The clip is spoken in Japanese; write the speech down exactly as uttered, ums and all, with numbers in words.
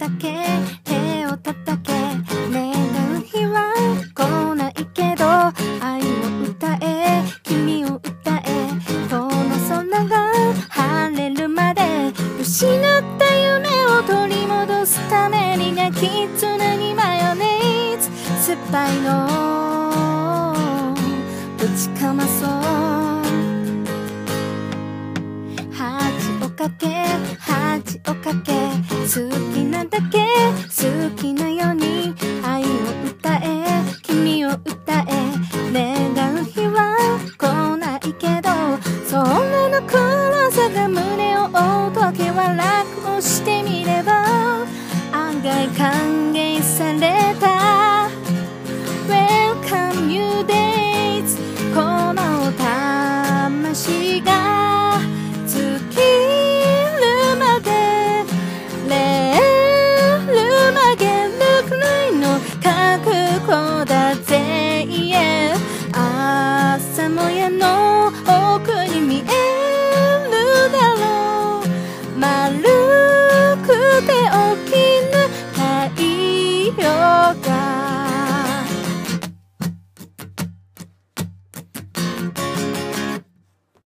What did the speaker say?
だけ手を叩け、願う日は来ないけど愛を歌え、君を歌え、この空が晴れるまで失った夢を取り戻すためにね、きつねにマヨネーズ酸っぱいのぶちかまそう、恥をかけ恥をかけ、好きなだけ好きなように愛を歌え、君を歌え、願う日は来ないけどそんなの暗さが胸を覆う時は楽をしてみれば案外歓迎された Welcome new days、 この魂が尽きるまでレール曲げるくらいの覚悟だぜ、yeah、 朝もやの奥に見えるだろう、丸くて大きな太陽が